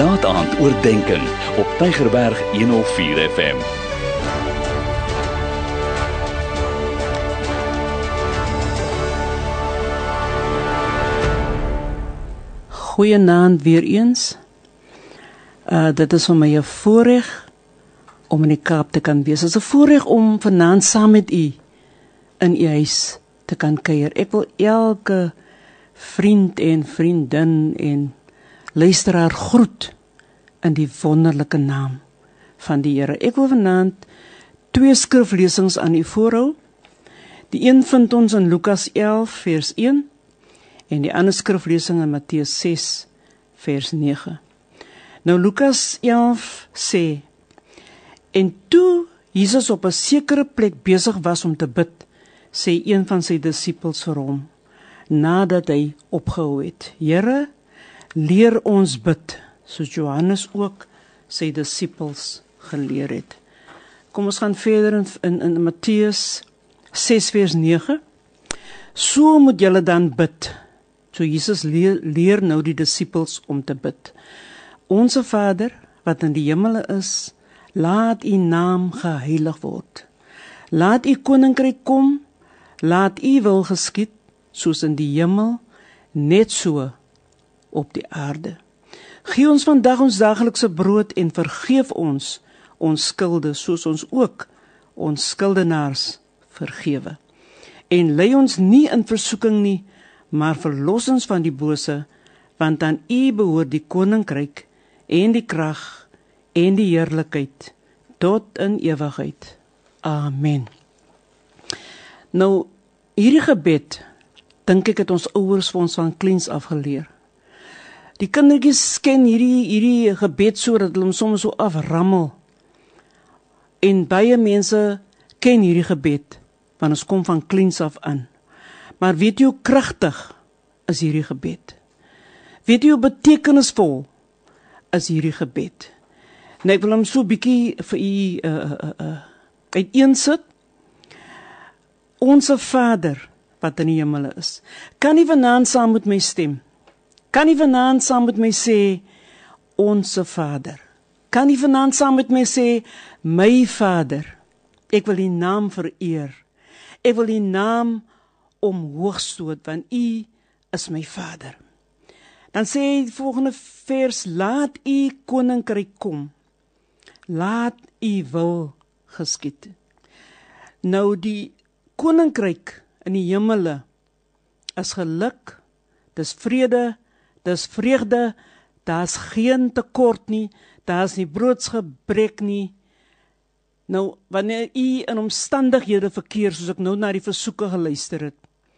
Laat aand oordeenking op Tygerberg 104 FM. Goeienaand weer eens. Dit is vir my 'n voorreg om in die Kaap te kan wees. Dit is 'n voorreg om vanaand saam met u in u huis te kan kuier. Ek wil elke vriend en vriendin en luisteraar groet in die wonderlike naam van die Here. Ek wil vanaand 2 skriflesings aan u voorhou. Die een vind ons in Lukas 11 vers 1 en die ander skriflesing in Matteus 6 vers 9. Nou Lukas 11 sê: En toe Jesus op 'n sekere plek besig was om te bid, sê een van sy disippels vir hom, nadat hy opgehou het: Here, leer ons bid, soos Johannes ook sy disippels geleer het. Kom ons gaan verder in Matteus 6 vers 9. So moet julle dan bid. So Jesus leer nou die disippels om te bid. Onse Vader, wat in die hemele is, laat u naam geheilig word. Laat u koninkryk kom, laat u wil geskied, soos in die hemel, net so op die aarde. Gee ons vandag ons daaglikse brood en vergeef ons skulde, soos ons ook ons skuldenaars vergewe. En lei ons nie in versoeking nie, maar verlos ons van die bose, want aan u behoort die koninkryk en die krag en die heerlikheid tot in ewigheid. Amen. Nou, hierdie gebed, dink ek het ons ouers vir ons van kleins af geleer. Die kindertjies ken hierdie gebed so dat hulle hom soms so aframmel. En baie mense ken hierdie gebed, want ons kom van kleins af aan. Maar weet jy hoe kragtig is hierdie gebed? Weet jy hoe betekenisvol is hierdie gebed? En ek wil hom so bietjie vir u uiteensit. Onse Vader wat in die hemel is. Kan nie vanaand saam met my stem? Kan nie vanaand saam met my sê, Onse Vader? Kan nie vanaand saam met my sê, my Vader? Ek wil die naam vereer. Ek wil die naam omhoogstoot, want u is my Vader. Dan sê die volgende vers: laat u koninkryk kom. Laat u wil geskied. Nou die koninkryk in die hemele is geluk, dis vrede, dis vreugde, daar's geen tekort nie, daar's nie broodsgebrek nie. Nou, wanneer u in omstandighede verkeer, soos ek nou na die versoeke geluister het,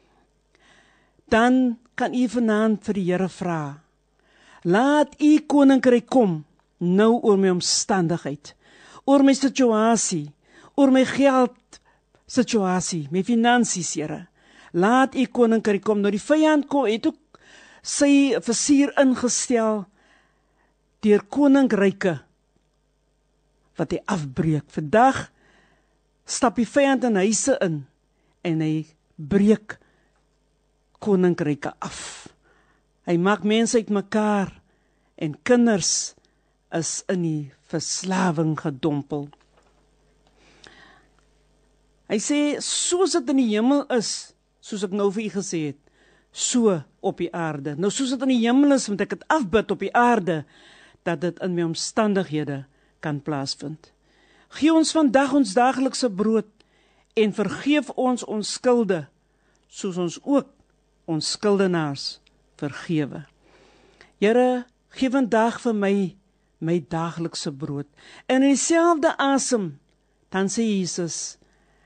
dan kan u vanaand vir die Here vra, laat u koninkryk kom, nou oor my omstandigheid, oor my situasie, oor my geld situasie, my finansies, Here. Laat u koninkryk kom. Nou die vyand het ook sy versier ingestel deur koninkryke wat hy afbreek. Vandag stap die vyand in huise in en hy breek koninkryke af. Hy maak mense uitmekaar en kinders is in die verslawing gedompel. Hy sê, soos dit in die hemel is, soos ek nou vir u gesê het, so op die aarde. Nou soos dit in die hemel is, moet ek het afbid op die aarde, dat dit in my omstandighede kan plaasvind. Gee ons vandag ons daaglikse brood en vergeef ons skulde, soos ons ook ons skuldenaars vergewe. Here, gee vandag vir my daaglikse brood. En in dieselfde asem, dan sê Jesus,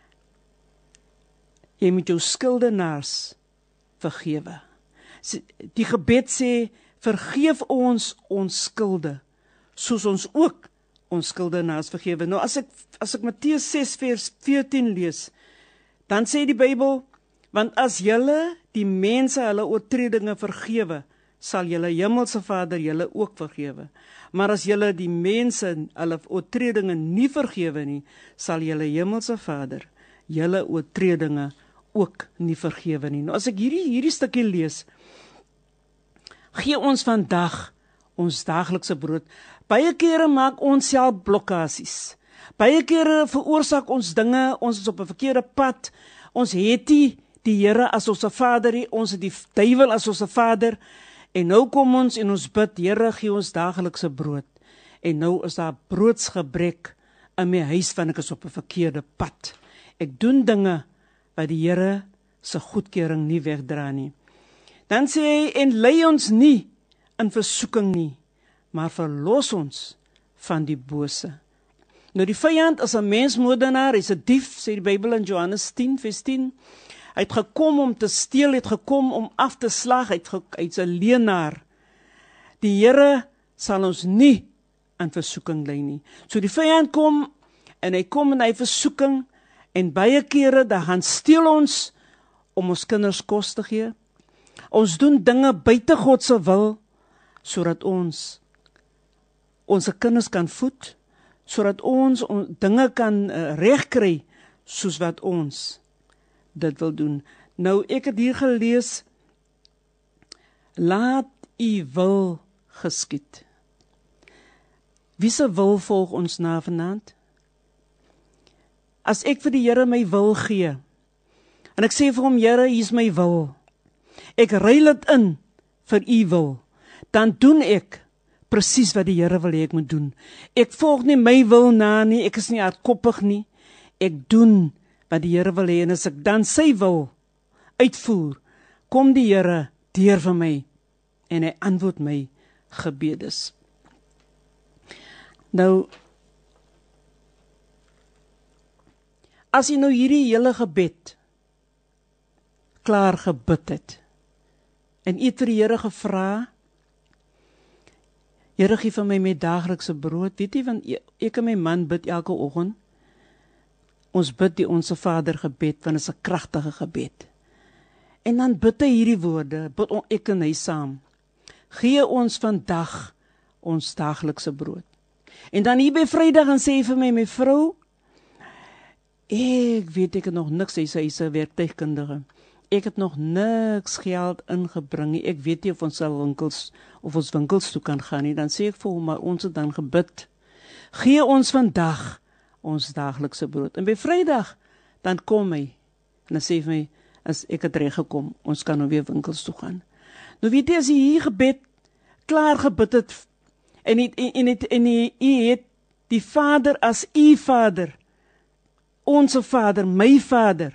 jy moet jou skuldenaars vergewe. Die gebed sê, vergeef ons skulde, soos ons ook ons skuldenaars vergewe. Nou as ek Matteus 6 vers 14 lees, dan sê die Bybel, want as julle die mense hulle oortredinge vergewe, sal julle hemelse Vader julle ook vergewe. Maar as julle die mense hulle oortredinge nie vergewe nie, sal julle hemelse Vader julle oortredinge ook nie vergewe nie. Nou as ek hierdie stukkie lees, gee ons vandag ons daaglikse brood. Baie kere maak ons self blokkasies. Baie kere veroorsaak ons dinge, ons is op 'n verkeerde pad. Ons het nie die Here as ons Vader nie, ons het die duiwel as ons Vader. En nou kom ons en ons bid, Here, gee ons daaglikse brood. En nou is daar broodsgebrek in my huis, want ek is op 'n verkeerde pad. Ek doen dinge wat die Here se goedkeuring nie wegdra nie. Dan sê hy, en lei ons nie in versoeking nie, maar verlos ons van die bose. Nou die vyand is 'n mensmoordenaar, hy's 'n dief, sê die Bybel in Johannes 10 vers 10. Hy het gekom om te steel, hy het gekom om af te slag, hy's 'n leienaar. Die Here sal ons nie in versoeking lei nie. So die vyand kom en hy versoeking, en baie kere dan gaan steel ons om ons kinders kos te gee. Ons doen dinge buite God se wil, sodat ons kinders kan voed, sodat ons dinge kan regkry, soos wat ons dit wil doen. Nou, ek het hier gelees, laat u wil geskied. Wie se wil volg ons na vanaand? As ek vir die Here my wil gee, en ek sê vir hom, Here, hier is my wil, ek ruil dit in vir u wil, dan doen ek presies wat die Here wil hê ek moet doen. Ek volg nie my wil na nie, ek is nie hardkoppig nie, ek doen wat die Here wil hê, en as ek dan sy wil uitvoer, kom die Here deur vir my, en hy antwoord my gebedes. Nou, as jy nou hierdie hele gebed klaar gebid het, en jy het vir die Here gevra, Here, gee vir my daaglikse brood, weet jy, want ek en my man bid elke oggend, ons bid die Onse Vader gebed, want dit is 'n kragtige gebed, en dan bid hy hierdie woorde, bid ek en hy saam, gee ons vandag ons daaglikse brood, en dan hier by Vrydag, en sê vir my vrou, ek weet ek het nog niks, sy is 'n werktuigkundige, ek het nog niks geld ingebring nie, ek weet nie of ons winkels toe kan gaan nie, dan sê ek vir hom, maar ons het dan gebid, gee ons vandag ons daaglikse brood, en by Vrydag, dan kom hy, en dan sê vir my, as ek het reg gekom, ons kan nou weer winkels toe gaan. Nou weet jy, as jy hier gebed, klaar gebid het, en jy het die Vader as u Vader, onze Vader, my Vader,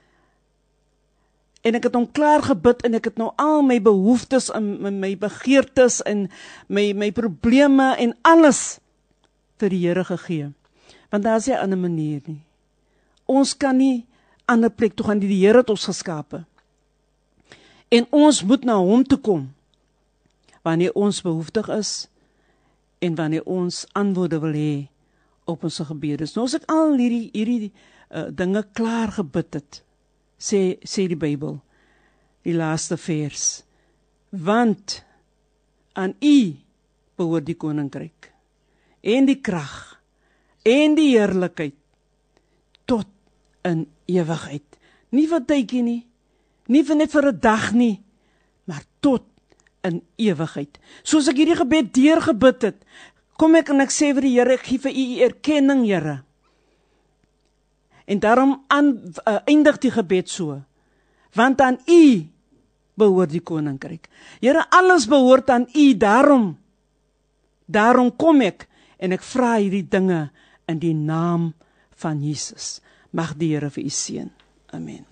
en ek het hom klaar gebid, en ek het nou al my behoeftes, en my begeertes, en my probleme, en alles vir die Here gegee. Want daar is nie 'n ander manier nie. Ons kan nie ander plek toe gaan, die Here het ons geskape. En ons moet na hom toe kom, wanneer ons behoeftig is, en wanneer ons antwoorde wil hê op ons gebedes. Nou as ek al hierdie dinge klaar gebid het, sê die Bybel, die laaste vers, want aan u behoort die koninkryk, en die krag, en die heerlikheid, tot in ewigheid. Nie vir tydjie nie, nie vir net vir 'n dag nie, maar tot in ewigheid. Soos ek hierdie gebed deurgebid het, kom ek en ek sê vir die Here, ek gee vir u erkenning, Here. En daarom eindig die gebed so, want aan u behoort die koninkryk. Here, alles behoort aan u, daarom kom ek, en ek vra hierdie dinge in die naam van Jesus. Mag die Here vir u seën. Amen.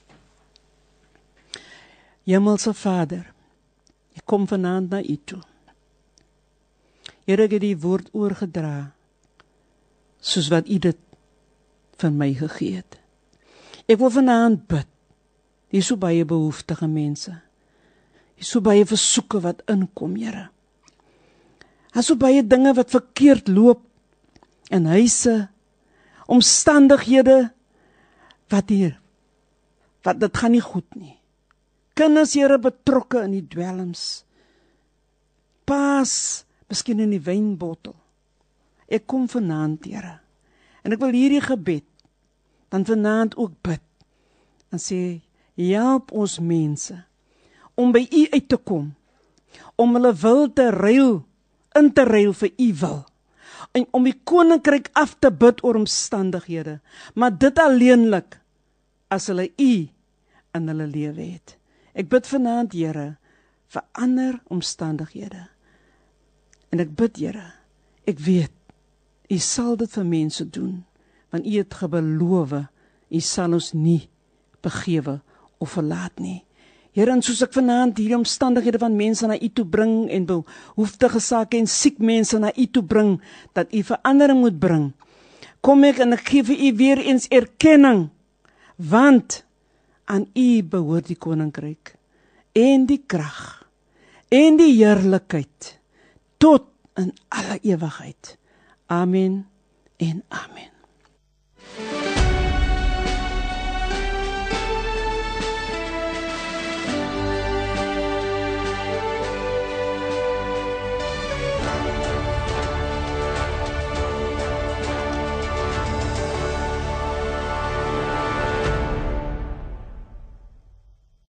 Hemelse Vader, ek kom vanaand na u toe. Here, ek het die woord oorgedra, soos wat u dit vir my gegee het. Ek wil vanaand bid, hier is so baie behoeftige mense, hier is so baie versoeke wat inkom, Here. Daar is so baie dinge wat verkeerd loop, in huise, omstandighede, wat dit gaan nie goed nie. Kinders, Here, betrokke in die dwelms, paas, miskien in die wynbottel. Ek kom vanaand, Here, en ek wil hierdie gebed, dan vanaand ook bid, en sê, help ons mense, om by u uit te kom, om hulle wil te ruil in te ruil vir u wil. En om die koninkryk af te bid oor omstandighede, maar dit alleenlik as hulle u in hulle lewe het. Ek bid vanaand, Here, verander omstandighede. En ek bid, Here, ek weet, u sal dit vir mense doen, want u het gebeloof, u sal ons nie begewe of verlaat nie. Here, en soos ek vanaand hierdie omstandighede van mense na u toe bring en behoeftige sake en siek mense na u toe bring, dat u verandering moet bring, kom ek en ek gee vir u weer eens erkenning, want aan u behoort die koninkryk en die krag en die heerlikheid tot in alle ewigheid. Amen en amen.